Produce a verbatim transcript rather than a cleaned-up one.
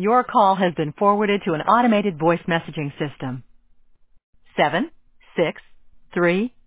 Your call has been forwarded to an automated voice messaging system. Seven, six, three,